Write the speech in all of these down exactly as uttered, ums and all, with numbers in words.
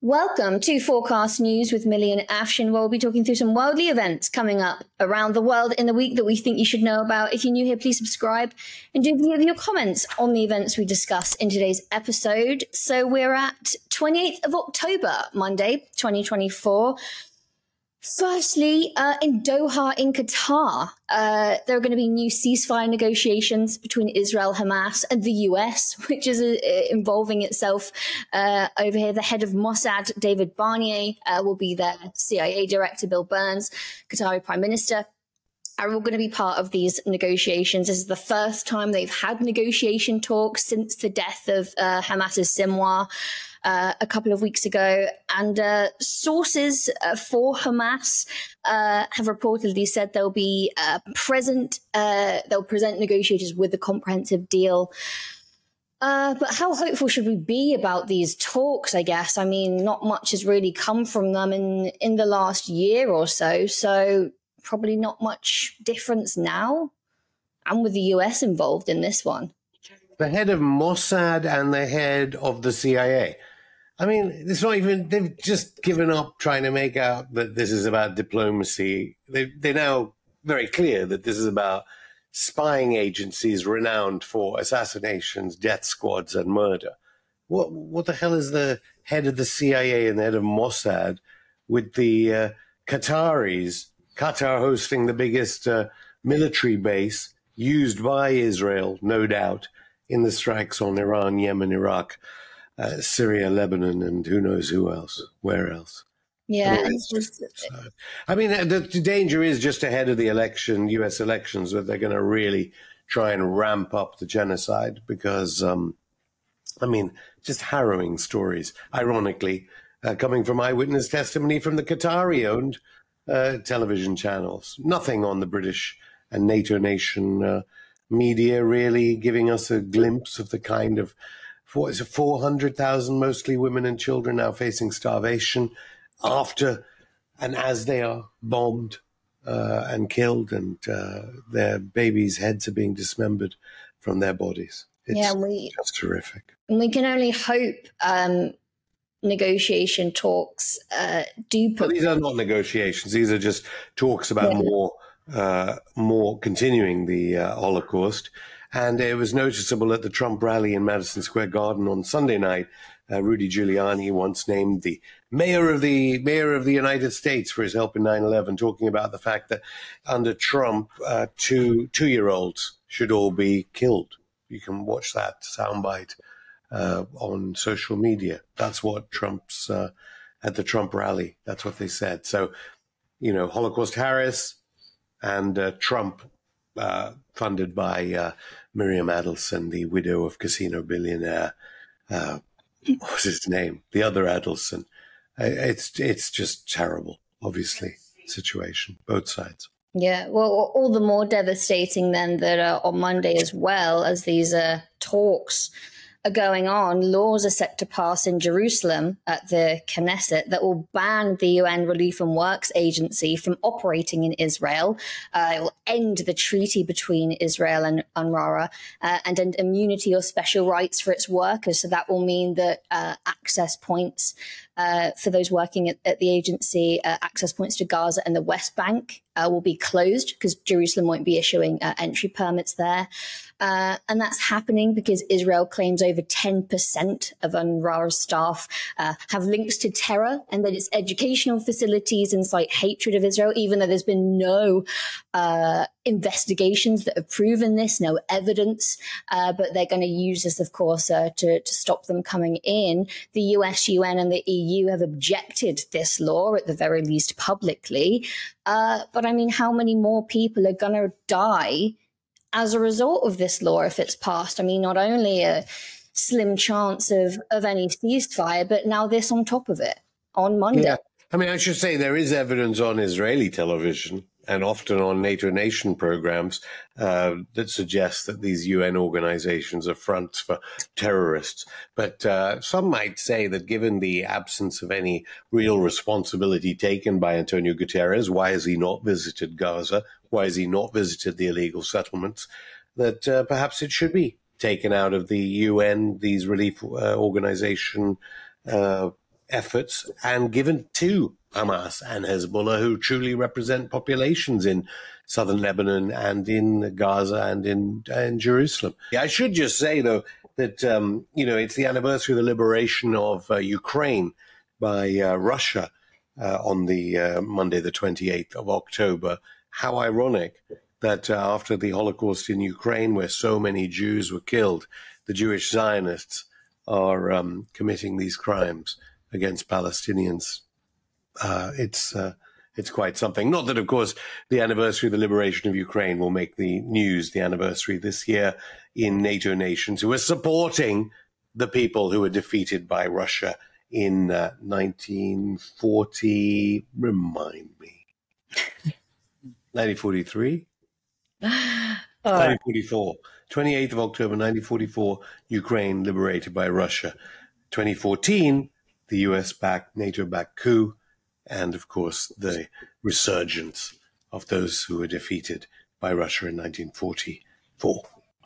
Welcome to Forecast News with Millie and Afshin, where we'll be talking through some worldly events coming up around the world in the week that we think you should know about. If you're new here, please subscribe and do leave your comments on the events we discuss in today's episode. So we're at twenty-eighth of October, Monday, twenty twenty-four. Firstly, uh, in Doha, in Qatar, uh, there are going to be new ceasefire negotiations between Israel, Hamas, and the U S, which is uh, involving itself uh, over here. The head of Mossad, David Barnier, uh, will be there. C I A Director Bill Burns, Qatari Prime Minister, are all going to be part of these negotiations. This is the first time they've had negotiation talks since the death of uh, Hamas's Sinwar uh, a couple of weeks ago. And uh, sources uh, for Hamas uh, have reportedly said they'll be uh, present, uh, they'll present negotiators with a comprehensive deal. Uh, but how hopeful should we be about these talks, I guess? I mean, not much has really come from them in, in the last year or so. So probably not much difference now. And with the U S involved in this one. The head of Mossad and the head of the C I A. I mean, it's not even, they've just given up trying to make out that this is about diplomacy. They, they're now very clear that this is about spying agencies renowned for assassinations, death squads, and murder. What, what the hell is the head of the C I A and the head of Mossad with the uh, Qataris? Qatar hosting the biggest uh, military base used by Israel, no doubt, in the strikes on Iran, Yemen, Iraq, uh, Syria, Lebanon, and who knows who else, where else. Yeah. Anyway, just, uh, I mean, the, the danger is just ahead of the election, U S elections, that they're going to really try and ramp up the genocide because, um, I mean, just harrowing stories, ironically, uh, coming from eyewitness testimony from the Qatari-owned Uh, television channels. Nothing on the British and NATO nation uh, media really giving us a glimpse of the kind of, what is it, four hundred thousand, mostly women and children now facing starvation after and as they are bombed uh, and killed and uh, their babies' heads are being dismembered from their bodies. It's yeah, we, just horrific. We can only hope um, negotiation talks uh, do put... Well, these are not negotiations. These are just talks about yeah. more, uh, more continuing the uh, Holocaust. And it was noticeable at the Trump rally in Madison Square Garden on Sunday night. Uh, Rudy Giuliani, once named the mayor of the mayor of the United States for his help in nine eleven, talking about the fact that under Trump, uh, two two-year-olds should all be killed. You can watch that soundbite Uh, on social media. That's what Trump's, uh, at the Trump rally, that's what they said. So, you know, Holocaust Harris and uh, Trump, uh, funded by uh, Miriam Adelson, the widow of casino billionaire, uh, what was his name? The other Adelson. Uh, it's, it's just terrible, obviously, situation, both sides. Yeah, well, all the more devastating then that uh, on Monday as well as these uh, talks are going on, laws are set to pass in Jerusalem at the Knesset that will ban the U N Relief and Works Agency from operating in Israel. Uh, it will end the treaty between Israel and UNRWA uh, and end immunity or special rights for its workers. So that will mean that uh, access points uh, for those working at, at the agency, uh, access points to Gaza and the West Bank uh, will be closed because Jerusalem won't be issuing uh, entry permits there. Uh, and that's happening because Israel claims over ten percent of UNRWA's staff uh, have links to terror and that its educational facilities incite hatred of Israel, even though there's been no uh, investigations that have proven this, no evidence. Uh, but they're going to use this, of course, uh, to, to stop them coming in. The U S, U N and the E U have objected this law, at the very least publicly. Uh, but I mean, how many more people are going to die as a result of this law if it's passed? I mean, not only a slim chance of, of any ceasefire, but now this on top of it on Monday. Yeah. I mean, I should say there is evidence on Israeli television and often on NATO nation programs uh, that suggests that these U N organizations are fronts for terrorists. But uh, some might say that given the absence of any real responsibility taken by Antonio Guterres, why has he not visited Gaza? Why has he not visited the illegal settlements? That uh, perhaps it should be taken out of the U N, these relief uh, organization uh, efforts and given to Hamas and Hezbollah, who truly represent populations in southern Lebanon and in Gaza and in, in Jerusalem. I should just say, though, that, um, you know, it's the anniversary of the liberation of uh, Ukraine by uh, Russia uh, on the uh, Monday, the twenty-eighth of October. How ironic that uh, after the Holocaust in Ukraine, where so many Jews were killed, the Jewish Zionists are um, committing these crimes against Palestinians. Uh, it's uh, it's quite something. Not that, of course, the anniversary of the liberation of Ukraine will make the news, the anniversary this year in NATO nations who are supporting the people who were defeated by Russia in uh, nineteen forty. Remind me. nineteen forty-three? Oh. nineteen forty-four. twenty-eighth of October, nineteen forty-four, Ukraine liberated by Russia. twenty fourteen, the U S-backed, NATO-backed coup, and, of course, the resurgence of those who were defeated by Russia in nineteen forty-four.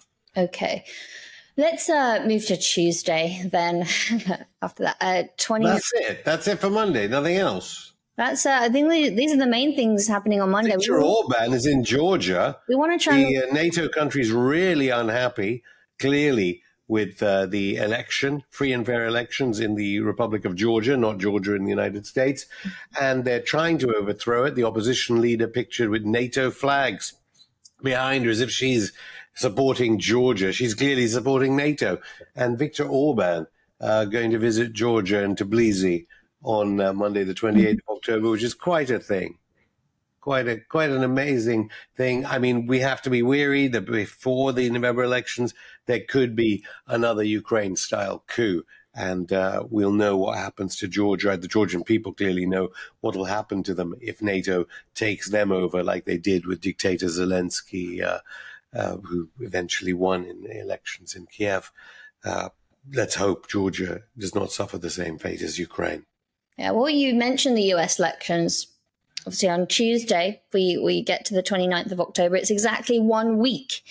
Okay. Let's uh, move to Tuesday then. After that, uh, twenty. That's it. That's it for Monday. Nothing else. That's. Uh, I think these are the main things happening on Monday. Viktor Orban is in Georgia. We want to try. The uh, NATO countries really unhappy, clearly, with uh, the election, free and fair elections in the Republic of Georgia, not Georgia in the United States, and they're trying to overthrow it. The opposition leader pictured with NATO flags behind her as if she's supporting Georgia. She's clearly supporting NATO. And Viktor Orban uh, going to visit Georgia and Tbilisi on uh, Monday, the twenty-eighth of October, which is quite a thing. Quite a quite an amazing thing. I mean, we have to be wary that before the November elections, there could be another Ukraine-style coup. And uh, we'll know what happens to Georgia. The Georgian people clearly know what will happen to them if NATO takes them over, like they did with dictator Zelensky, uh, uh, who eventually won in the elections in Kiev. Uh, let's hope Georgia does not suffer the same fate as Ukraine. Yeah, well, you mentioned the U S elections. Obviously, on Tuesday, we, we get to the twenty-ninth of October. It's exactly one week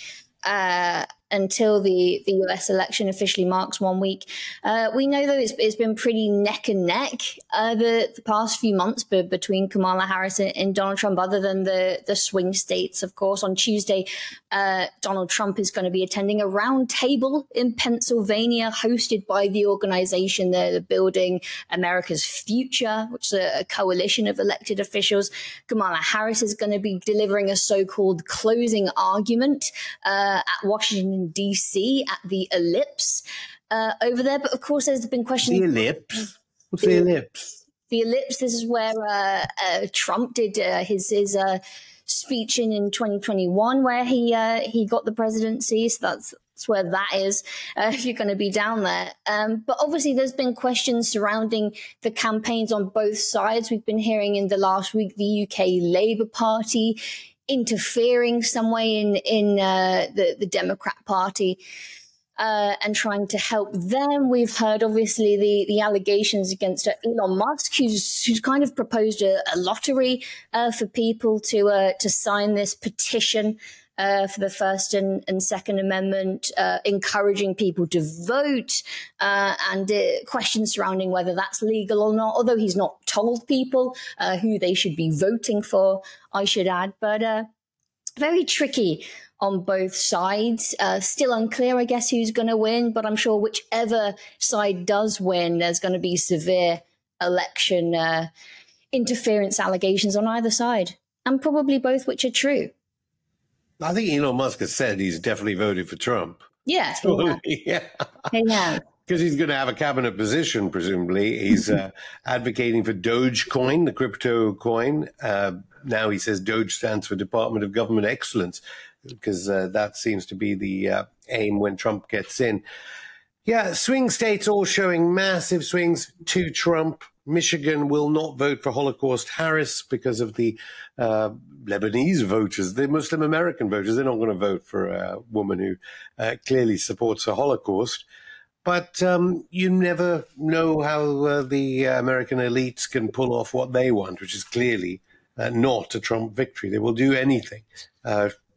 uh, until the, the U S election officially marks one week. Uh, we know, though, it's, it's been pretty neck and neck uh, the, the past few months be, between Kamala Harris and, and Donald Trump, other than the, the swing states, of course. On Tuesday, uh, Donald Trump is going to be attending a round table in Pennsylvania hosted by the organization there, the Building America's Future, which is a, a coalition of elected officials. Kamala Harris is going to be delivering a so-called closing argument uh, at Washington D C at the Ellipse uh, over there. But of course, there's been questions. The Ellipse? What's the, the Ellipse? The Ellipse, this is where uh, uh, Trump did uh, his, his uh, speech in, in twenty twenty-one, where he uh, he got the presidency. So that's, that's where that is, uh, if you're going to be down there. Um, but obviously, there's been questions surrounding the campaigns on both sides. We've been hearing in the last week the U K Labour Party interfering some way in in uh, the the Democrat Party uh, and trying to help them. We've heard obviously the the allegations against uh, Elon Musk, who's who's kind of proposed a, a lottery uh, for people to uh, to sign this petition uh, for the First and, and Second Amendment, uh, encouraging people to vote, uh, and uh, questions surrounding whether that's legal or not, although he's not told people uh, who they should be voting for, I should add. But uh, very tricky on both sides. Uh, still unclear, I guess, who's going to win, but I'm sure whichever side does win, there's going to be severe election uh, interference allegations on either side, and probably both which are true. I think Elon Musk has said he's definitely voted for Trump. Yeah. Yeah. Yeah. Because he's going to have a cabinet position, presumably. He's uh, advocating for Dogecoin, the crypto coin. Uh, now he says Doge stands for Department of Government Excellence, because uh, that seems to be the uh, aim when Trump gets in. Yeah, swing states all showing massive swings to Trump. Michigan will not vote for Holocaust Harris because of the uh, Lebanese voters, the Muslim American voters. They're not going to vote for a woman who uh, clearly supports the Holocaust. But um, you never know how uh, the American elites can pull off what they want, which is clearly uh, not a Trump victory. They will do anything. Uh,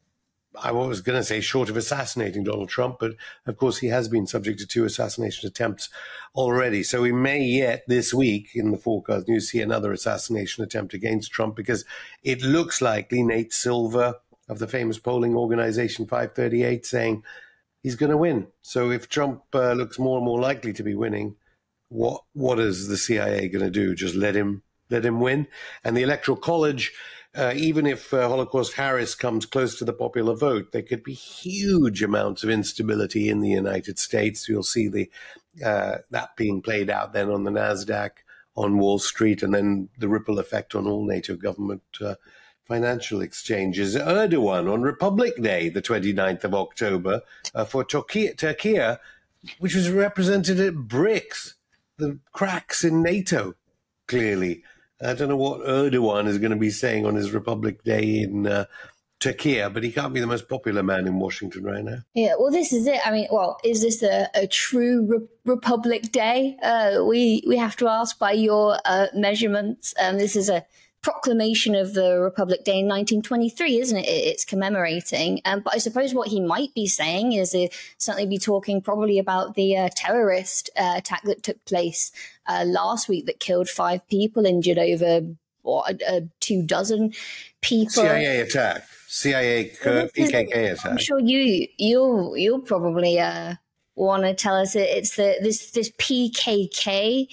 I was going to say short of assassinating Donald Trump, but of course he has been subject to two assassination attempts already. So we may yet this week in the forecast news see another assassination attempt against Trump, because it looks likely Nate Silver of the famous polling organization five thirty-eight saying he's going to win. So if Trump uh, looks more and more likely to be winning, what what is the C I A going to do? Just let him let him win? And the Electoral College, uh, even if uh, Holocaust Harris comes close to the popular vote, there could be huge amounts of instability in the United States. You'll see the uh, that being played out then on the NASDAQ, on Wall Street, and then the ripple effect on all NATO government uh, financial exchanges. Erdogan on Republic Day, the twenty-ninth of October, uh, for Turkey, Turkey, which was represented at BRICS, the cracks in NATO, clearly. I don't know what Erdogan is going to be saying on his Republic Day in uh, Turkey, but he can't be the most popular man in Washington right now. Yeah, well, this is it. I mean, well, is this a, a true re Republic Day? Uh, we we have to ask by your uh, measurements. Um, this is a proclamation of the Republic Day in nineteen twenty-three, isn't it? It's commemorating. Um, but I suppose what he might be saying is uh, certainly be talking probably about the uh, terrorist uh, attack that took place uh, last week that killed five people, injured over what, uh, two dozen people. C I A attack. C I A well, P K K is, attack. I'm sure you you'll you'll probably uh, want to tell us it. It's the this this P K K.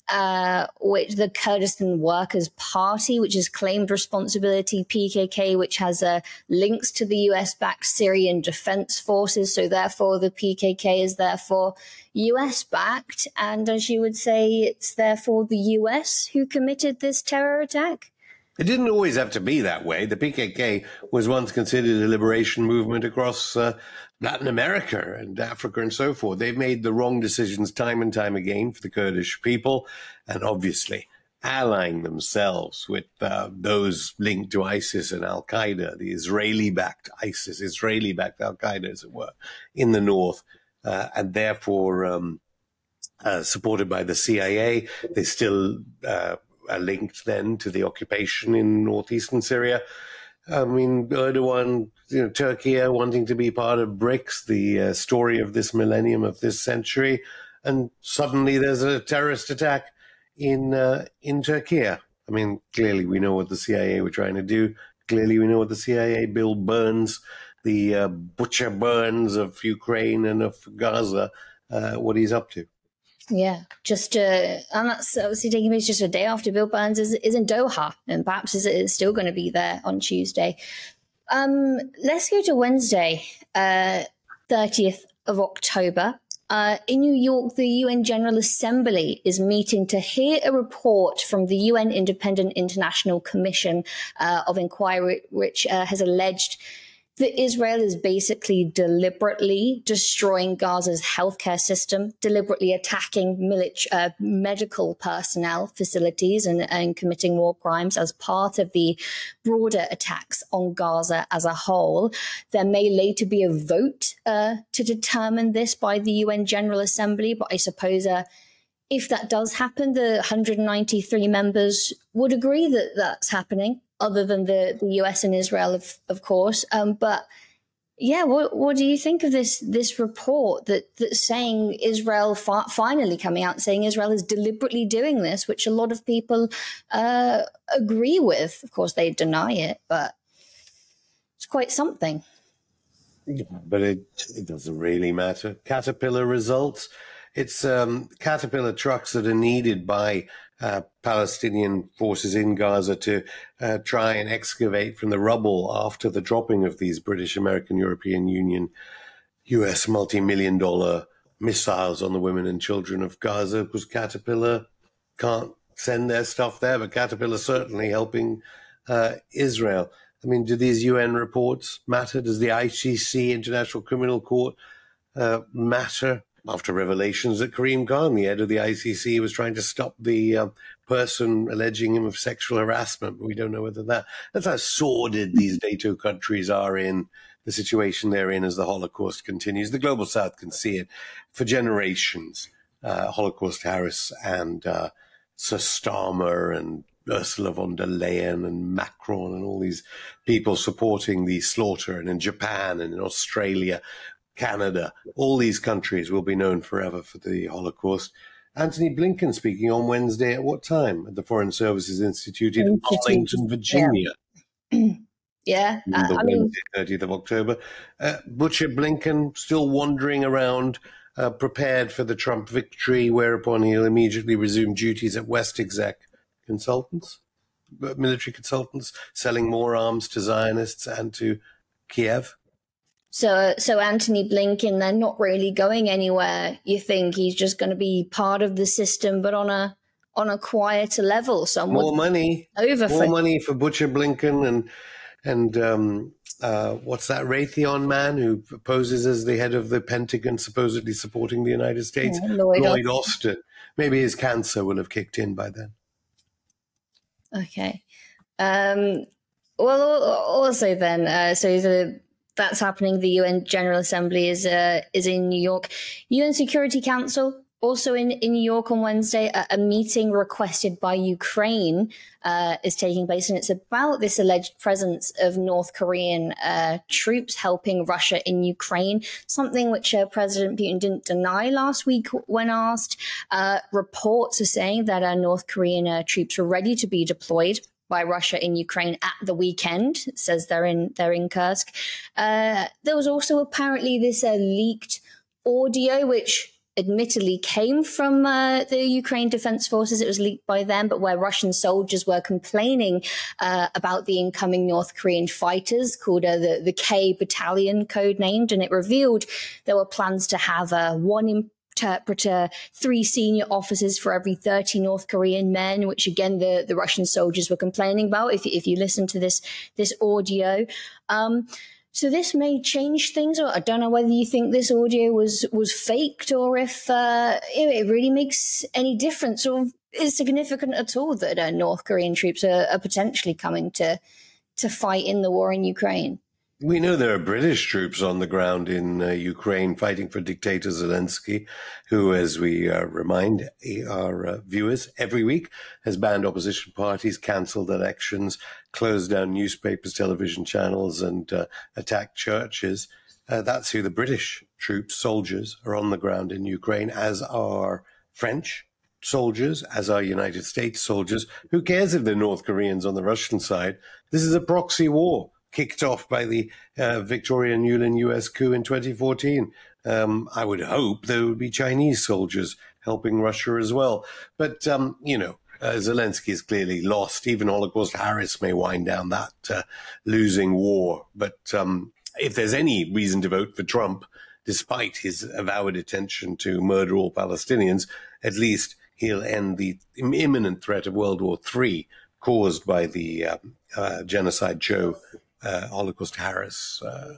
Uh, which the Kurdistan Workers' Party, which has claimed responsibility, P K K, which has uh, links to the U S-backed Syrian Defense Forces. So therefore, the P K K is therefore U S-backed. And as you would say, it's therefore the U S who committed this terror attack. It didn't always have to be that way. The P K K was once considered a liberation movement across uh, Latin America and Africa and so forth. They've made the wrong decisions time and time again for the Kurdish people, and obviously allying themselves with uh, those linked to ISIS and Al-Qaeda, the Israeli-backed ISIS, Israeli-backed Al-Qaeda, as it were, in the north, uh, and therefore um, uh, supported by the C I A. They still uh, are linked then to the occupation in northeastern Syria. I mean, Erdogan, you know, Turkey wanting to be part of BRICS, the uh, story of this millennium, of this century, and suddenly there's a terrorist attack in uh, in Turkey. I mean, clearly we know what the C I A were trying to do. Clearly we know what the C I A, Bill Burns, the uh, butcher Burns of Ukraine and of Gaza, uh, what he's up to. Yeah, just uh, and that's obviously taking place just a day after Bill Burns is, is in Doha, and perhaps is, is still going to be there on Tuesday. Um, let's go to Wednesday, uh, thirtieth of October. Uh, in New York, the U N General Assembly is meeting to hear a report from the U N Independent International Commission uh, of Inquiry, which uh, has alleged that Israel is basically deliberately destroying Gaza's healthcare system, deliberately attacking military, uh, medical personnel facilities and, and committing war crimes as part of the broader attacks on Gaza as a whole. There may later be a vote uh, to determine this by the U N General Assembly, but I suppose uh, if that does happen, the one hundred ninety-three members would agree that that's happening, other than the, the U S and Israel, of, of course. Um, but yeah, what what do you think of this this report that that's saying Israel fi finally coming out and saying Israel is deliberately doing this, which a lot of people uh, agree with? Of course, they deny it, but it's quite something. Yeah, but it it doesn't really matter. Caterpillar results. It's um, Caterpillar trucks that are needed by uh, Palestinian forces in Gaza to uh, try and excavate from the rubble after the dropping of these British, American, European Union, U S multi-million dollar missiles on the women and children of Gaza, because Caterpillar can't send their stuff there, but Caterpillar certainly helping uh, Israel. I mean, do these U N reports matter? Does the I C C, International Criminal Court, uh, matter? After revelations that Karim Khan, the head of the I C C, was trying to stop the uh, person alleging him of sexual harassment. But we don't know whether that, that's how sordid these NATO countries are in the situation they're in as the Holocaust continues. The Global South can see it for generations. Uh, Holocaust Harris and uh, Sir Starmer and Ursula von der Leyen and Macron and all these people supporting the slaughter, and in Japan and in Australia, Canada, all these countries will be known forever for the Holocaust. Antony Blinken speaking on Wednesday at what time? At the Foreign Services Institute in Arlington, Virginia. Yeah. Yeah, on the I mean, Wednesday, thirtieth of October. Uh, Butcher Blinken still wandering around, uh, prepared for the Trump victory, whereupon he'll immediately resume duties at West Exec Consultants, military consultants, selling more arms to Zionists and to Kiev. So, so Antony Blinken, they're not really going anywhere. You think he's just going to be part of the system, but on a on a quieter level? So more money, over more for money for Butcher Blinken and and um, uh, what's that Raytheon man who poses as the head of the Pentagon, supposedly supporting the United States, yeah, Lloyd, Lloyd Austin. Maybe his cancer will have kicked in by then. Okay. Um, well, also then, uh, so the. That's happening. The U N General Assembly is uh, is in New York. U N Security Council also in, in New York on Wednesday. A, a meeting requested by Ukraine uh, is taking place, and it's about this alleged presence of North Korean uh, troops helping Russia in Ukraine, something which uh, President Putin didn't deny last week when asked. Uh, reports are saying that uh, North Korean uh, troops are ready to be deployed by Russia in Ukraine at the weekend. It says they're in they're in Kursk. Uh, there was also apparently this uh, leaked audio, which admittedly came from uh, the Ukraine Defense Forces. It was leaked by them, but where Russian soldiers were complaining uh, about the incoming North Korean fighters, called uh, the the K Battalion, codenamed, and it revealed there were plans to have uh, one in interpreter, three senior officers for every thirty North Korean men, which again the, the Russian soldiers were complaining about. If if you listen to this this audio, um, so this may change things. Or I don't know whether you think this audio was was faked, or if uh, it really makes any difference or is significant at all that uh, North Korean troops are, are potentially coming to to fight in the war in Ukraine. We know there are British troops on the ground in uh, Ukraine fighting for dictator Zelensky, who, as we uh, remind our uh, viewers every week, has banned opposition parties, cancelled elections, closed down newspapers, television channels, and uh, attacked churches. Uh, that's who the British troops, soldiers, are on the ground in Ukraine, as are French soldiers, as are United States soldiers. Who cares if they're North Koreans on the Russian side? This is a proxy war, kicked off by the uh, Victoria Nuland U S coup in twenty fourteen. Um, I would hope there would be Chinese soldiers helping Russia as well. But, um, you know, uh, Zelensky is clearly lost. Even Holocaust Harris may wind down that uh, losing war. But um, if there's any reason to vote for Trump, despite his avowed intention to murder all Palestinians, at least he'll end the imminent threat of World War Three caused by the uh, uh, genocide Joe Uh, Holocaust Harris uh,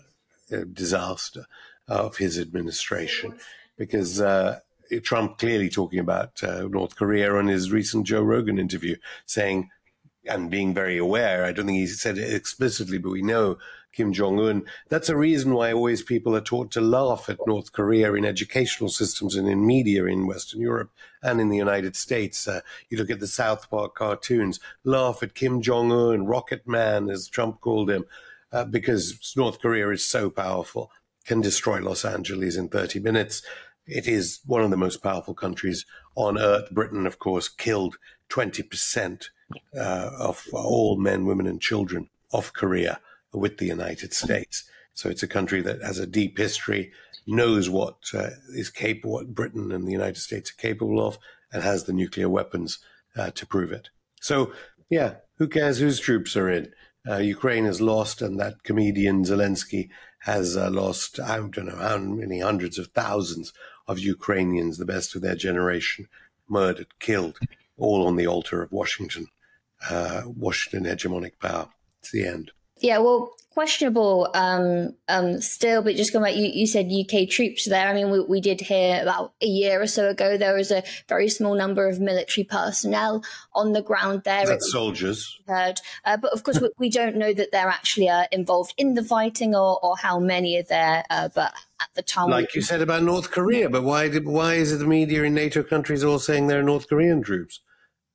disaster of his administration, because uh, Trump clearly talking about uh, North Korea on his recent Joe Rogan interview, saying, and being very aware, I don't think he said it explicitly, but we know Kim Jong-un. That's a reason why always people are taught to laugh at North Korea in educational systems and in media in Western Europe and in the United States. Uh, you look at the South Park cartoons, laugh at Kim Jong-un, Rocket Man, as Trump called him, uh, because North Korea is so powerful, can destroy Los Angeles in thirty minutes. It is one of the most powerful countries on earth. Britain, of course, killed twenty percent uh, of all men, women, and children of Korea with the United States. So it's a country that has a deep history, knows what uh, is capable, what Britain and the United States are capable of, and has the nuclear weapons uh, to prove it. So, yeah, who cares whose troops are in? Uh, Ukraine has lost, and that comedian Zelensky has uh, lost, I don't know how many hundreds of thousands of Ukrainians, the best of their generation, murdered, killed, all on the altar of Washington, uh, Washington hegemonic power. It's the end. Yeah, well, questionable um, um, still, but just going back, you, you said U K troops there. I mean, we, we did hear about a year or so ago, there was a very small number of military personnel on the ground there. That's soldiers. Heard. Uh, but of course, we, we don't know that they're actually uh, involved in the fighting or, or how many are there. Uh, but at the time... Like you said about North Korea, but why, did, why is it the media in NATO countries all saying they're North Korean troops?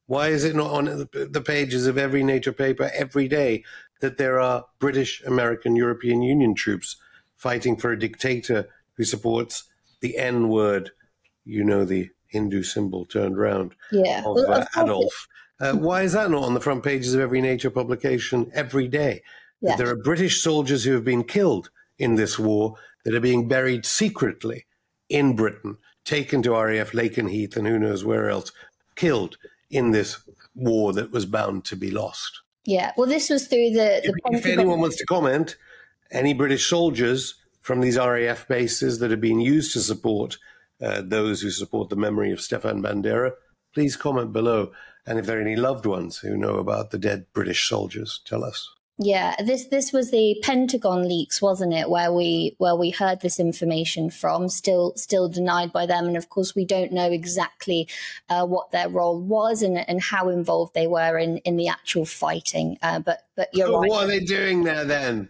Why is it not on the pages of every NATO paper every day that there are British, American, European Union troops fighting for a dictator who supports the N word, you know, the Hindu symbol turned round, yeah. of, well, uh, of Adolf? Uh, why is that not on the front pages of every NATO publication every day? Yeah. That there are British soldiers who have been killed in this war that are being buried secretly in Britain, taken to R A F Lakenheath and who knows where else, killed in this war that was bound to be lost. Yeah, well, this was through the... the if, if anyone wants to comment, any British soldiers from these R A F bases that have been used to support uh, those who support the memory of Stefan Bandera, please comment below. And if there are any loved ones who know about the dead British soldiers, tell us. Yeah, this this was the Pentagon leaks, wasn't it, where we where we heard this information from, still still denied by them. And of course, we don't know exactly uh, what their role was and, and how involved they were in, in the actual fighting. Uh, but but you're so right. What are they doing there then?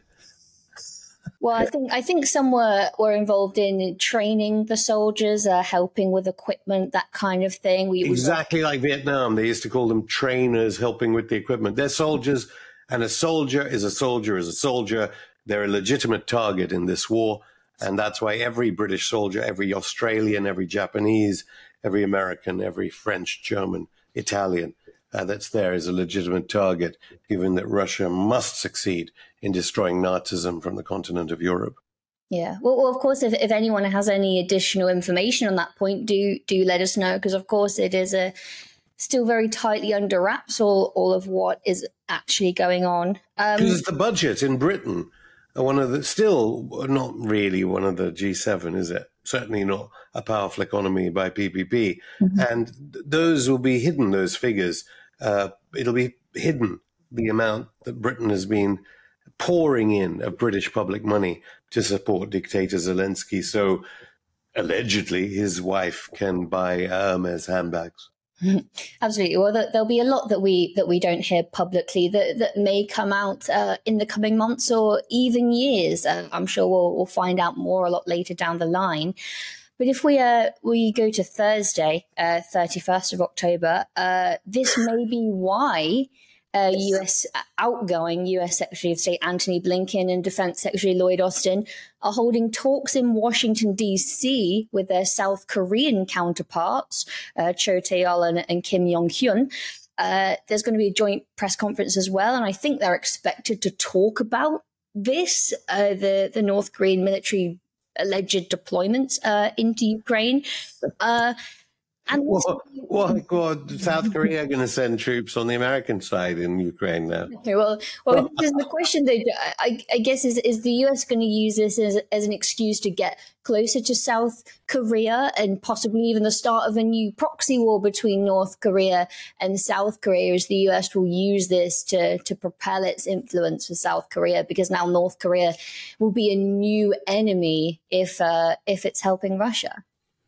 Well, I think I think some were, were involved in training the soldiers, uh, helping with equipment, that kind of thing. We, exactly we... like Vietnam. They used to call them trainers, helping with the equipment. They're soldiers. And a soldier is a soldier is a soldier. They're a legitimate target in this war. And that's why every British soldier, every Australian, every Japanese, every American, every French, German, Italian uh, that's there is a legitimate target, given that Russia must succeed in destroying Nazism from the continent of Europe. Yeah. Well, well of course, if, if anyone has any additional information on that point, do do let us know, because, of course, it is a still very tightly under wraps, all, all of what is actually going on. Because um, it's the budget in Britain, one of the, still not really one of the G seven, is it? Certainly not a powerful economy by P P P. Mm-hmm. And th those will be hidden, those figures. Uh, it'll be hidden, the amount that Britain has been pouring in of British public money to support dictator Zelensky. So allegedly his wife can buy Hermes handbags. Absolutely. Well, there'll be a lot that we that we don't hear publicly that, that may come out uh, in the coming months or even years. Uh, I'm sure we'll, we'll find out more a lot later down the line. But if we uh, we go to Thursday, uh, thirty-first of October, uh, this may be why uh, U S outgoing U S Secretary of State Antony Blinken and Defense Secretary Lloyd Austin are holding talks in Washington, D C with their South Korean counterparts, uh, Cho Tae-ol and, and Kim Yong-hyun. Uh, there's going to be a joint press conference as well, and I think they're expected to talk about this, uh, the, the North Korean military alleged deployments uh, into Ukraine. Uh, and what, what, what South Korea going to send troops on the American side in Ukraine now? Okay, well, well, this is the question. That I, I guess is is the U S going to use this as as an excuse to get closer to South Korea and possibly even the start of a new proxy war between North Korea and South Korea, as the U S will use this to to propel its influence for South Korea, because now North Korea will be a new enemy if uh, if it's helping Russia.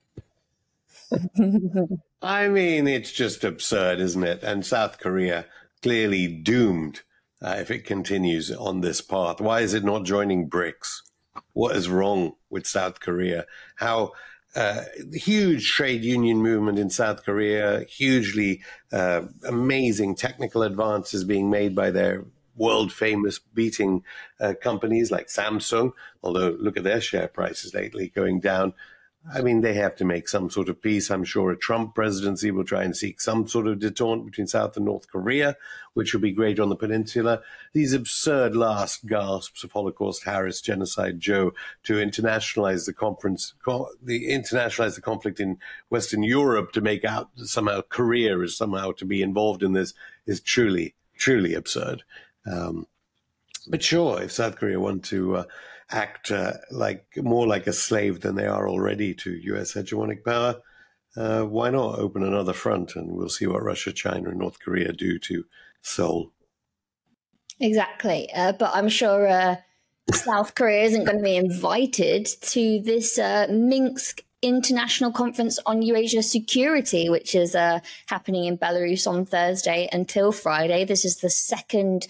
I mean, it's just absurd, isn't it? And South Korea clearly doomed uh, if it continues on this path. Why is it not joining BRICS? What is wrong with South Korea? How uh, huge trade union movement in South Korea, hugely uh, amazing technical advances being made by their world famous beating uh, companies like Samsung, although look at their share prices lately going down. I mean, they have to make some sort of peace. I'm sure a Trump presidency will try and seek some sort of detente between South and North Korea, which would be great on the peninsula. These absurd last gasps of Holocaust, Harris, Genocide Joe to internationalize the conference, the internationalize the conflict in Western Europe to make out somehow Korea is somehow to be involved in this is truly, truly absurd. Um, but sure, if South Korea want to uh, act uh, like more like a slave than they are already to U S hegemonic power, uh, why not open another front, and we'll see what Russia, China, and North Korea do to Seoul. Exactly, uh, but I'm sure uh, South Korea isn't going to be invited to this uh, Minsk International Conference on Eurasia Security, which is uh, happening in Belarus on Thursday until Friday. This is the second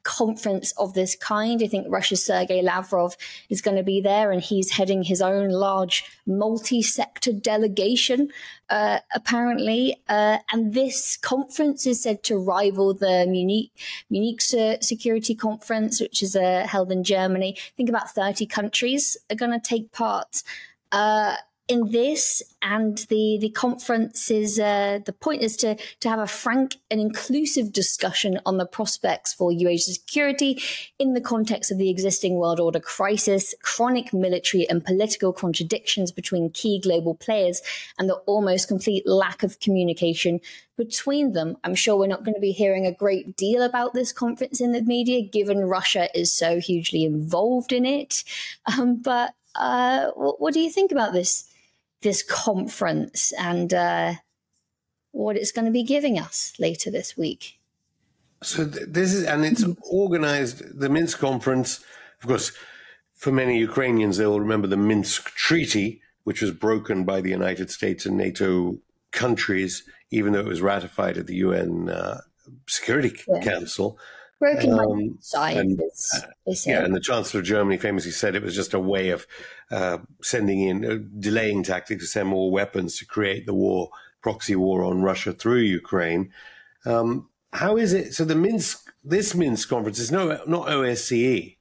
conference of this kind. I think Russia's Sergei Lavrov is going to be there, and he's heading his own large multi-sector delegation, uh, apparently. Uh, and this conference is said to rival the Munich Munich Security Conference, which is uh, held in Germany. I think about thirty countries are going to take part uh, in this, and the the conference is uh, the point is to to have a frank and inclusive discussion on the prospects for Eurasian security in the context of the existing world order crisis, chronic military and political contradictions between key global players, and the almost complete lack of communication between them. I'm sure we're not going to be hearing a great deal about this conference in the media, given Russia is so hugely involved in it. Um, but uh, what, what do you think about this? this conference and uh, what it's going to be giving us later this week? So th- this is, and it's organized, the Minsk conference, of course, for many Ukrainians, they will remember the Minsk Treaty, which was broken by the United States and NATO countries, even though it was ratified at the U N uh, Security yeah. Council. Broken by um, science, uh, yeah, and the Chancellor of Germany famously said it was just a way of uh, sending in, uh, delaying tactics to send more weapons to create the war, proxy war on Russia through Ukraine. Um, how is it? So the Minsk, this Minsk conference is no, not O S C E.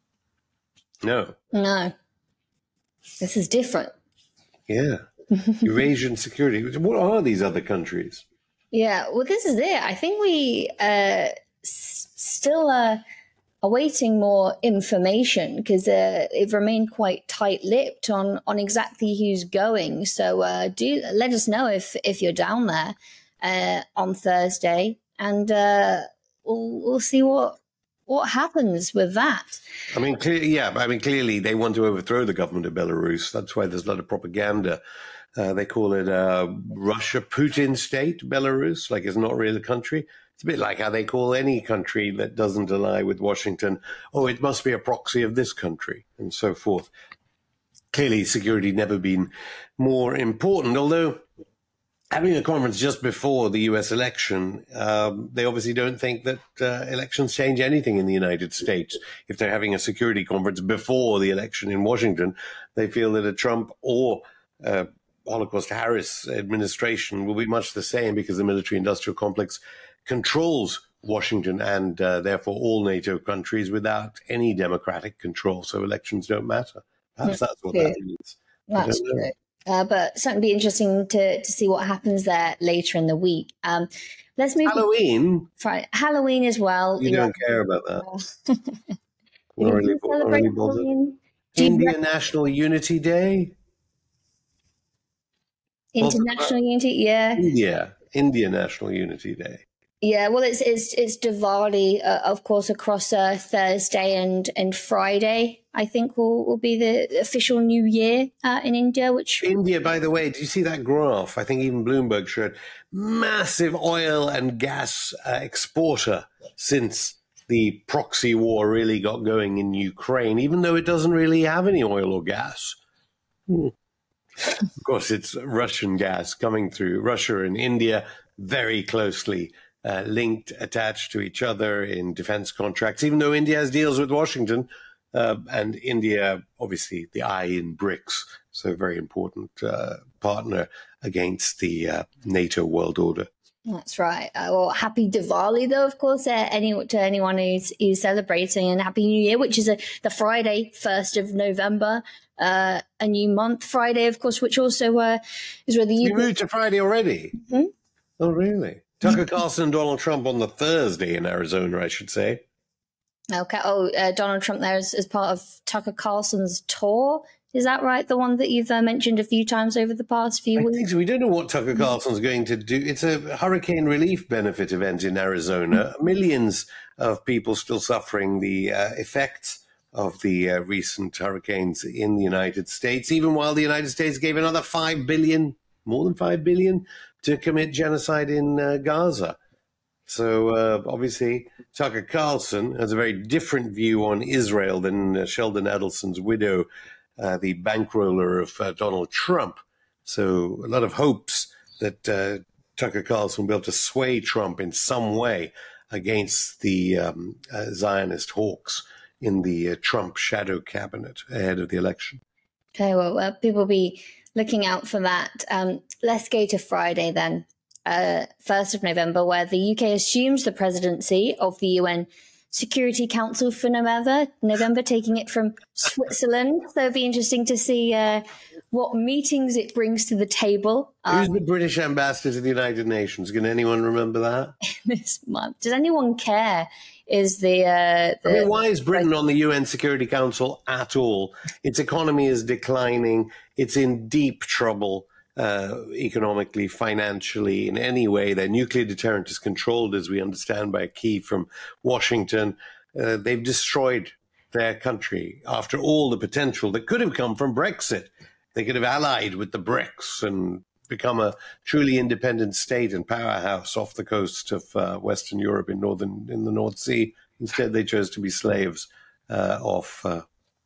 No. No. This is different. Yeah. Eurasian security. What are these other countries? Yeah, well, this is it. I think we... Uh, still uh, awaiting more information because uh, they've remained quite tight-lipped on, on exactly who's going. So uh, do let us know if, if you're down there uh, on Thursday, and uh, we'll, we'll see what what happens with that. I mean, clear, yeah, I mean, clearly they want to overthrow the government of Belarus. That's why there's a lot of propaganda. Uh, they call it a Russia Putin state, Belarus, like it's not really a country. It's a bit like how they call any country that doesn't ally with Washington, oh, it must be a proxy of this country, and so forth. Clearly, security never been more important, although having a conference just before the U S election, um, they obviously don't think that uh, elections change anything in the United States. If they're having a security conference before the election in Washington, they feel that a Trump or uh, Holocaust-Harris administration will be much the same because the military-industrial complex controls Washington and uh, therefore all NATO countries without any democratic control. So elections don't matter. Perhaps that's, that's what true. that means. That's true. Uh, but certainly be interesting to, to see what happens there later in the week. Um, let's move Halloween. Friday. Halloween as well. You yeah. don't care about that. Not really, not really bothered. India National Unity Day. International Unity, yeah. India, India National Unity Day. Yeah, well, it's it's it's Diwali, uh, of course, across uh, Thursday and, and Friday. I think will will be the official New Year uh, in India. Which India, by the way, do you see that graph? I think even Bloomberg showed massive oil and gas uh, exporter since the proxy war really got going in Ukraine, even though it doesn't really have any oil or gas. Hmm. Of course, it's Russian gas coming through. Russia and India very closely uh, linked, attached to each other in defense contracts, even though India has deals with Washington. Uh, and India, obviously, the eye in BRICS, so a very important uh, partner against the uh, NATO world order. That's right. Uh, well, happy Diwali, though, of course, uh, any, to anyone who's, who's celebrating, and Happy New Year, which is a, the Friday, first of November, uh, a new month. Friday, of course, which also uh, is where the... You moved to Friday already? Mm-hmm. Oh, really? Tucker Carlson and Donald Trump on the Thursday in Arizona, I should say. Okay. Oh, uh, Donald Trump there is, is part of Tucker Carlson's tour. Is that right? The one that you've uh, mentioned a few times over the past few I weeks? Think so. We don't know what Tucker Carlson's going to do. It's a hurricane relief benefit event in Arizona. Millions of people still suffering the uh, effects of the uh, recent hurricanes in the United States, even while the United States gave another five billion, more than five billion, to commit genocide in uh, Gaza. So uh, obviously, Tucker Carlson has a very different view on Israel than uh, Sheldon Adelson's widow, uh, the bankroller of uh, Donald Trump. So a lot of hopes that uh, Tucker Carlson will be able to sway Trump in some way against the um, uh, Zionist hawks in the uh, Trump shadow cabinet ahead of the election. Okay, well, uh, people will be looking out for that. Um, let's go to Friday then, uh, first of November, where the U K assumes the presidency of the U N Security Council for November, November taking it from Switzerland. So it'll be interesting to see uh, what meetings it brings to the table. Who's um, the British ambassador to the United Nations? Can anyone remember that? this month. Does anyone care? Is the, uh, the I mean, why is Britain on the U N Security Council at all? Its economy is declining. It's in deep trouble uh, economically, financially, in any way. Their nuclear deterrent is controlled, as we understand, by a key from Washington. Uh, they've destroyed their country after all the potential that could have come from Brexit. They could have allied with the BRICS and become a truly independent state and powerhouse off the coast of uh, Western Europe in northern in the North Sea. Instead, they chose to be slaves uh, of uh,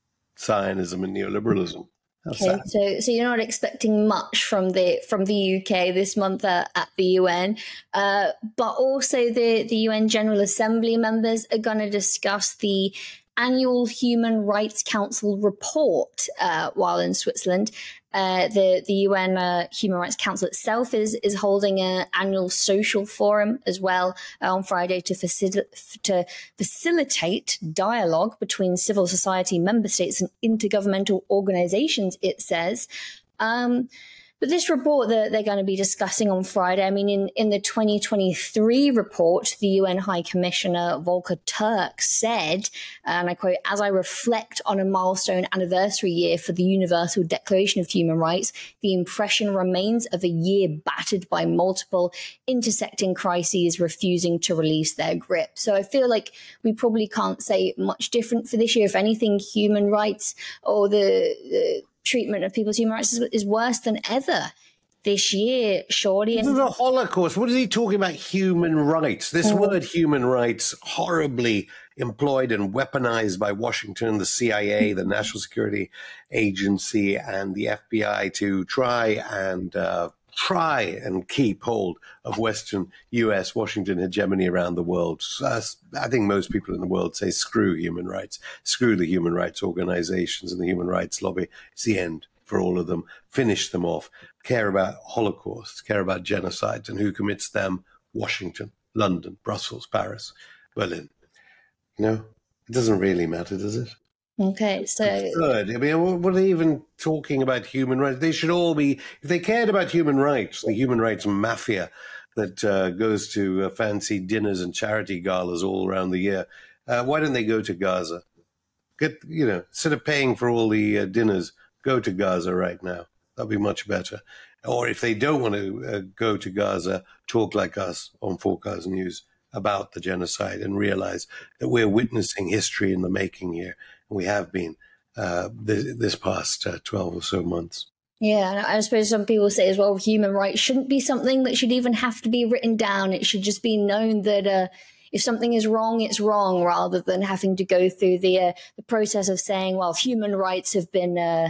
Zionism and neoliberalism. That's Okay, sad. so so you're not expecting much from the from the U K this month uh, at the U N, uh, but also the the U N General Assembly members are going to discuss the annual Human Rights Council report uh, while in Switzerland. Uh, the the U N uh, Human Rights Council itself is is holding an annual social forum as well uh, on Friday to facil- to facilitate dialogue between civil society member states and intergovernmental organizations, it says. Um, But this report that they're going to be discussing on Friday, I mean, in, in the twenty twenty-three report, the U N High Commissioner Volker Turk said, and I quote, "As I reflect on a milestone anniversary year for the Universal Declaration of Human Rights, the impression remains of a year battered by multiple intersecting crises refusing to release their grip." So I feel like we probably can't say much different for this year. If anything, human rights or the, the treatment of people's human rights is, is worse than ever this year, surely. This is a Holocaust. What is he talking about? Human rights. This mm. word human rights, horribly employed and weaponized by Washington, the C I A, the National Security Agency, and the F B I to try and uh, try and keep hold of Western U S, Washington hegemony around the world. Uh, I think most people in the world say screw human rights, screw the human rights organizations and the human rights lobby. It's the end for all of them. Finish them off. Care about holocausts, care about genocides, and who commits them? Washington, London, Brussels, Paris, Berlin. You know, it doesn't really matter, does it? Okay, so good. I mean, what are they even talking about human rights? They should all be, if they cared about human rights, the human rights mafia that uh, goes to uh, fancy dinners and charity galas all around the year, uh, why don't they go to Gaza? Get, you know, instead of paying for all the uh, dinners, go to Gaza right now. That'd be much better. Or if they don't want to uh, go to Gaza, talk like us on Forecast News about the genocide and realize that we're witnessing history in the making here. We have been uh, this, this past uh, twelve or so months. Yeah, and I suppose some people say as well, human rights shouldn't be something that should even have to be written down. It should just be known that uh, if something is wrong, it's wrong, rather than having to go through the uh, the process of saying, well, human rights have been uh,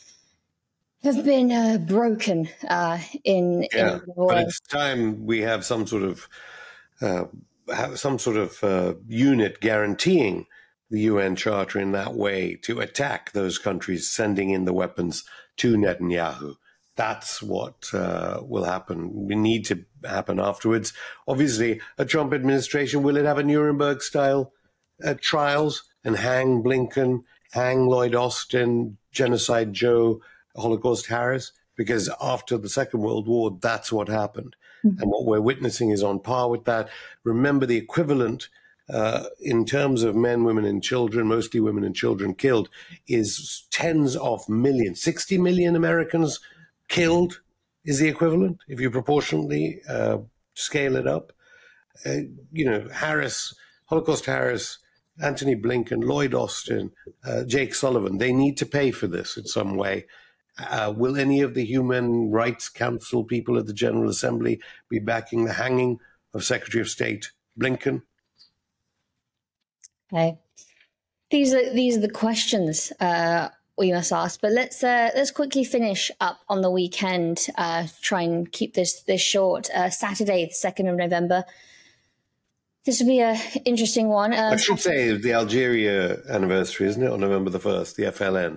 have been uh, broken uh, in, yeah, in the world. But it's time we have some sort of uh, have some sort of uh, unit guaranteeing the U N Charter in that way to attack those countries sending in the weapons to Netanyahu. That's what uh, will happen. We need to happen afterwards. Obviously, a Trump administration, will it have a Nuremberg-style uh, trials and hang Blinken, hang Lloyd Austin, Genocide Joe, Holocaust Harris? Because after the Second World War, that's what happened. Mm-hmm. And what we're witnessing is on par with that. Remember, the equivalent Uh, in terms of men, women, and children, mostly women and children killed, is tens of millions. sixty million Americans killed is the equivalent, if you proportionally uh, scale it up. Uh, you know, Harris, Holocaust Harris, Anthony Blinken, Lloyd Austin, uh, Jake Sullivan, they need to pay for this in some way. Uh, will any of the Human Rights Council people at the General Assembly be backing the hanging of Secretary of State Blinken? Okay, these are these are the questions uh, we must ask. But let's uh, let's quickly finish up on the weekend. Uh, try and keep this this short. Uh, Saturday, the second of November. This will be an interesting one. Uh, I should say the Algeria anniversary, isn't it, on November the first, the F L N.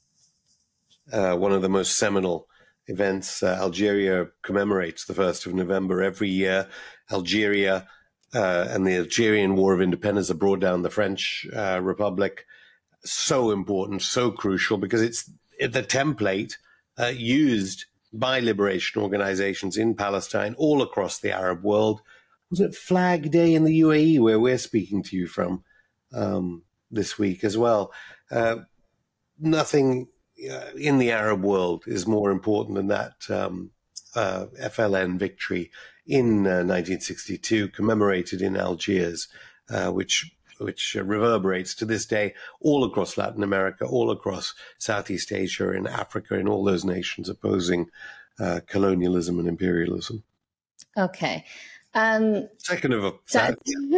Uh, one of the most seminal events. Uh, Algeria commemorates the first of November every year. Algeria uh, and the Algerian War of Independence have brought down the French uh, Republic. So important, so crucial, because it's the template uh, used by liberation organizations in Palestine all across the Arab world. Was it Flag Day in the U A E, where we're speaking to you from um, this week as well? Uh, nothing uh, in the Arab world is more important than that um, uh, F L N victory in uh, nineteen sixty-two, commemorated in Algiers, uh, which which reverberates to this day all across Latin America, all across Southeast Asia, in Africa, in all those nations opposing uh, colonialism and imperialism. Okay. Um, second of second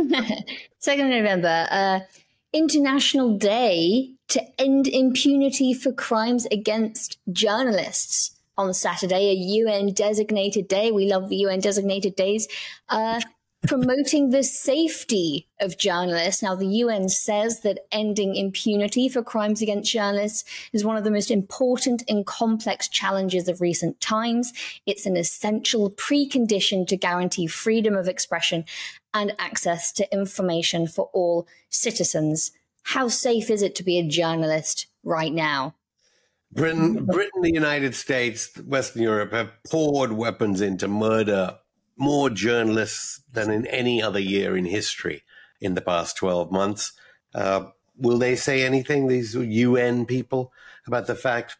of November, uh, International Day to End Impunity for Crimes Against Journalists. On Saturday, a U N designated day. We love the U N designated days. Uh, promoting the safety of journalists. Now, the U N says that ending impunity for crimes against journalists is one of the most important and complex challenges of recent times. It's an essential precondition to guarantee freedom of expression and access to information for all citizens. How safe is it to be a journalist right now? Britain, Britain, the United States, Western Europe have poured weapons in to murder more journalists than in any other year in history in the past twelve months. Uh, will they say anything, these U N people, about the fact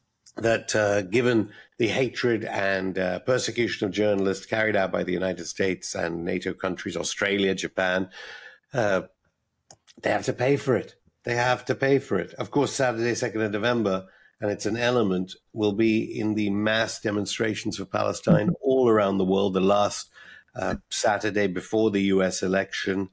that uh, given the hatred and uh, persecution of journalists carried out by the United States and NATO countries, Australia, Japan, uh, they have to pay for it. They have to pay for it. Of course, Saturday, second of November, and it's an element, will be in the mass demonstrations for Palestine all around the world, the last uh, Saturday before the U S election.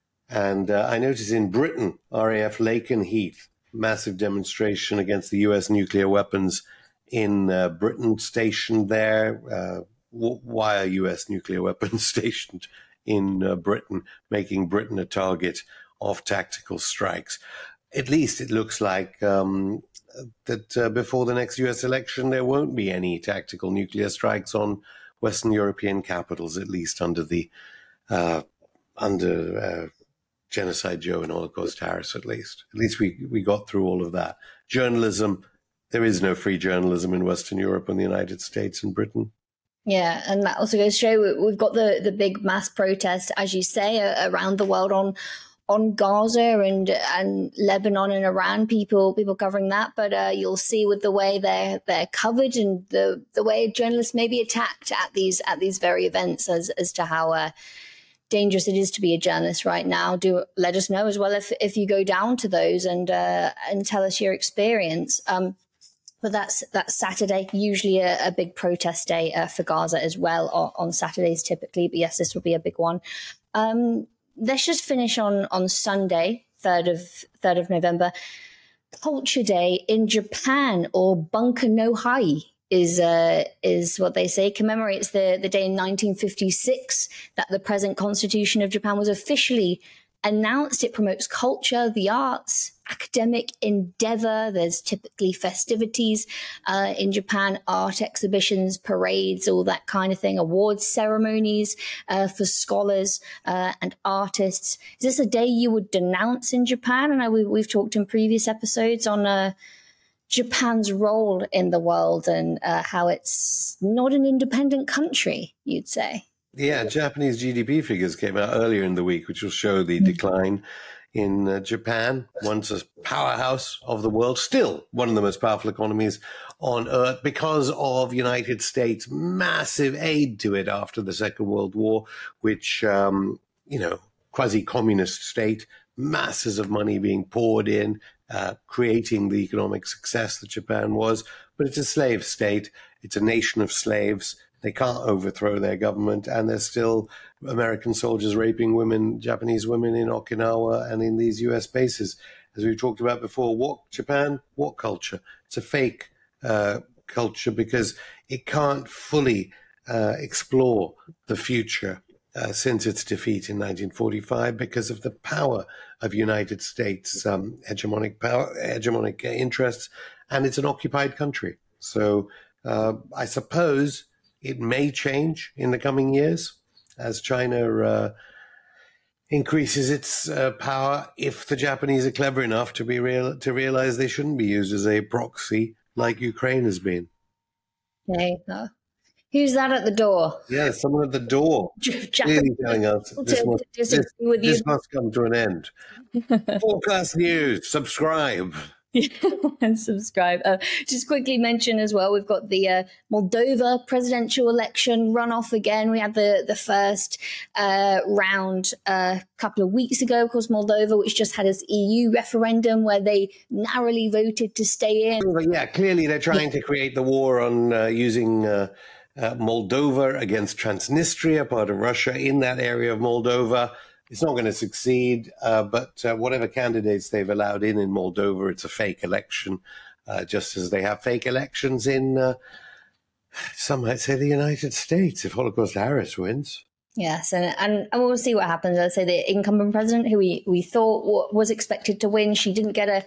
And uh, I noticed in Britain, R A F Lakenheath, massive demonstration against the U S nuclear weapons in uh, Britain stationed there. Uh, why are U S nuclear weapons stationed in uh, Britain, making Britain a target of tactical strikes? At least it looks like um, that uh, before the next U S election, there won't be any tactical nuclear strikes on Western European capitals, at least under the uh, under uh, Genocide Joe and Holocaust Harris, at least. At least we, we got through all of that. Journalism, there is no free journalism in Western Europe and the United States and Britain. Yeah, and that also goes to show we've got the, the big mass protests, as you say, around the world on on Gaza and and Lebanon and Iran, people people covering that. But uh, you'll see with the way they're they're covered and the the way journalists may be attacked at these at these very events as as to how uh, dangerous it is to be a journalist right now. Do let us know as well if if you go down to those and uh, and tell us your experience. Um, but that's that's Saturday, usually a, a big protest day uh, for Gaza as well on, on Saturdays typically. But yes, this will be a big one. Um, Let's just finish on, on Sunday, third of third of November. Culture Day in Japan, or Bunker no Hai, is uh, is what they say. Commemorates the, the day in nineteen fifty-six that the present constitution of Japan was officially announced. It promotes culture, the arts, academic endeavor. There's typically festivities uh, in Japan, art exhibitions, parades, all that kind of thing, awards ceremonies uh, for scholars uh, and artists. Is this a day you would denounce in Japan? And I, we, we've talked in previous episodes on uh, Japan's role in the world and uh, how it's not an independent country, you'd say. Yeah, Japanese G D P figures came out earlier in the week, which will show the decline in uh, Japan, once a powerhouse of the world, still one of the most powerful economies on earth because of United States' massive aid to it after the Second World War, which, um, you know, quasi-communist state, masses of money being poured in, uh, creating the economic success that Japan was. But it's a slave state. It's a nation of slaves. They can't overthrow their government, and there's still American soldiers raping women, Japanese women in Okinawa and in these U S bases. As we've talked about before, what Japan, what culture? It's a fake uh, culture because it can't fully uh, explore the future uh, since its defeat in nineteen forty-five because of the power of United States um, hegemonic power, hegemonic interests, and it's an occupied country. So uh, I suppose it may change in the coming years as China uh, increases its uh, power, if the Japanese are clever enough to be real to realize they shouldn't be used as a proxy like Ukraine has been. Okay. Uh, who's that at the door? Yeah, someone at the door, clearly telling us this must, this, this must come to an end. Forecast News, subscribe. And subscribe. Uh, just quickly mention as well, we've got the uh, Moldova presidential election runoff again. We had the the first uh, round a uh, couple of weeks ago. Of course, Moldova, which just had its E U referendum where they narrowly voted to stay in. But yeah, clearly they're trying to create the war on uh, using uh, uh, Moldova against Transnistria, part of Russia, in that area of Moldova. It's not going to succeed, uh, but uh, whatever candidates they've allowed in in Moldova, it's a fake election, uh, just as they have fake elections in, uh, some might say, the United States, if Holocaust Harris wins. Yes, and, and, and we'll see what happens. I'd say the incumbent president, who we, we thought was expected to win, she didn't get a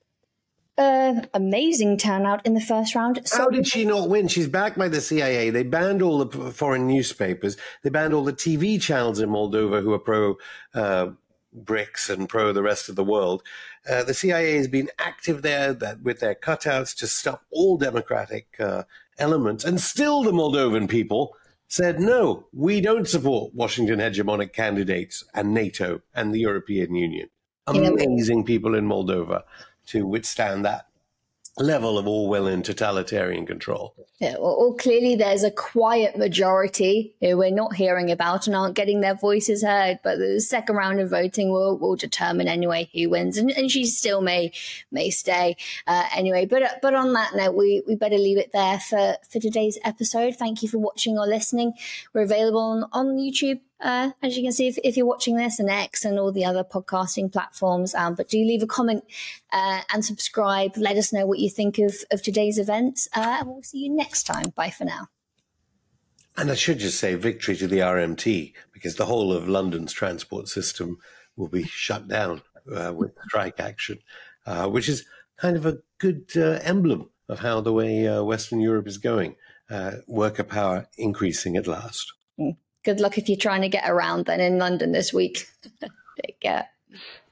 Uh, amazing turnout in the first round. So How did she not win? She's backed by the C I A. They banned all the foreign newspapers. They banned all the T V channels in Moldova who are pro uh, BRICS and pro the rest of the world. Uh, the C I A has been active there that, with their cutouts to stop all democratic uh, elements. And still the Moldovan people said, no, we don't support Washington hegemonic candidates and NATO and the European Union. Amazing people in Moldova to withstand that level of Orwellian totalitarian control. Yeah, well, well, clearly there's a quiet majority who we're not hearing about and aren't getting their voices heard, but the second round of voting will, will determine anyway who wins, and, and she still may may stay uh, anyway. But but on that note, we, we better leave it there for, for today's episode. Thank you for watching or listening. We're available on, on YouTube, Uh, as you can see, if, if you're watching this, and X and all the other podcasting platforms. Um, but do leave a comment uh, and subscribe. Let us know what you think of, of today's events. Uh, and we'll see you next time. Bye for now. And I should just say victory to the R M T, because the whole of London's transport system will be shut down uh, with strike action, uh, which is kind of a good uh, emblem of how the way uh, Western Europe is going. Uh, worker power increasing at last. Mm. Good luck if you're trying to get around then in London this week. Take care.